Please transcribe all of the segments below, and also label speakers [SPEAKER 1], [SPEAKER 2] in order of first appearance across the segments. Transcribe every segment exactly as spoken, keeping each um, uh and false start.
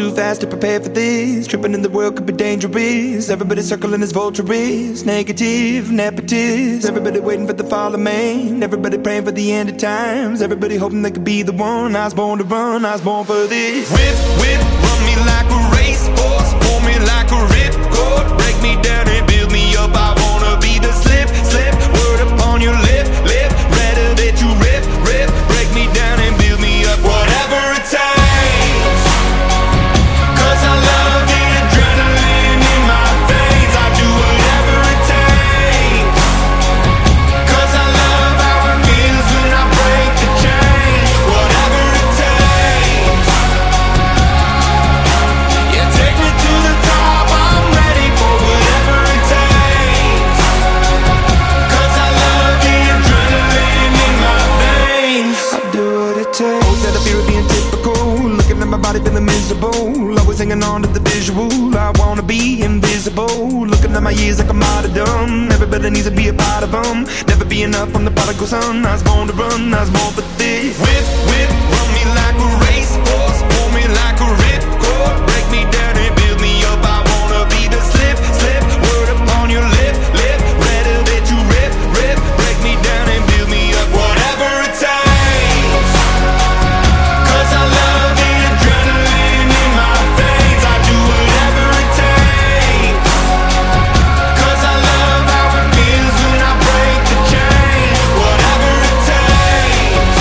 [SPEAKER 1] too fast to prepare for this. Tripping in the world could be dangerous. Everybody circling as vultures, negative, nepotist. Everybody waiting for the fall of man. Everybody praying for the end of times. Everybody hoping they could be the one. I was born to run, I was born for this. Whip, whip, run me like a racehorse, pull me like a ripcord, break me down and build me up. I wanna be the slip, slip, word upon your lip, lip. Rather that you rip, rip, break me down and build me up. Whatever it takes, 'cause I love the adrenaline in my veins. I do whatever it takes, 'cause I love how it feels when I break the chain. Whatever it takes, yeah, take me to the top. I'm ready for whatever it takes, 'cause I love the adrenaline in my veins. I do what it takes. Always had a fear of being typical, looking at my body feeling miserable, always hanging on to the visual. I wanna be invisible, looking at my years like I'm out of dumb. Everybody needs to be a part of them. Never be enough, I'm the prodigal son. I was born to run, I was born for this. Whip, whip, run me like a racehorse, pull me like a ripcord, break me down and build me up. I wanna be the slip, slip, word upon your lip, lip. Rather that you rip, rip, break me down and build me up. Whatever it takes, 'cause I love the adrenaline in my veins. I do whatever it takes, 'cause I love how it feels when I break the chain. Whatever it takes,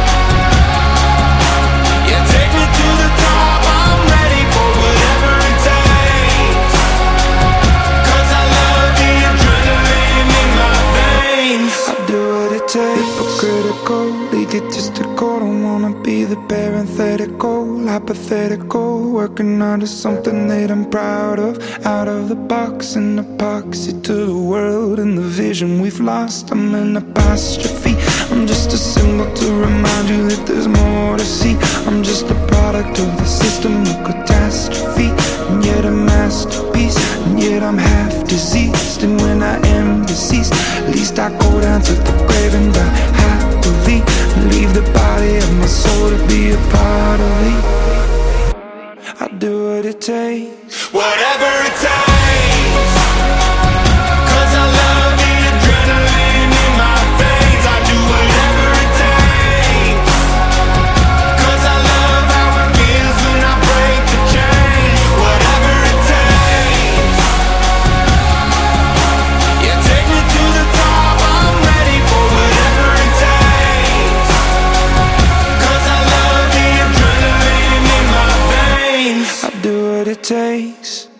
[SPEAKER 1] yeah, take me to the top. I'm ready for whatever it takes, 'cause I love the adrenaline in my veins. I do what it takes. Hypocritical, egotistical, don't wanna be the parenthetical, hypothetical, working onto something that I'm proud of. Out of the box, an epoxy to the world and the vision we've lost. I'm an apostrophe, I'm just a symbol to remind you that there's more to see. I'm just a product of the system of catastrophe, and yet a masterpiece, and yet I'm half diseased. And when I am deceased, at least I go down to the grave and die happily, leave the body of my soul to be a part of me. I do what it takes, whatever it takes, 'cause I love the adrenaline in my veins. I do whatever it takes, 'cause I love how it feels when I break the chain. Whatever it takes, yeah, take me to the top. I'm ready for whatever it takes, 'cause I love the adrenaline in my veins. I do what it takes.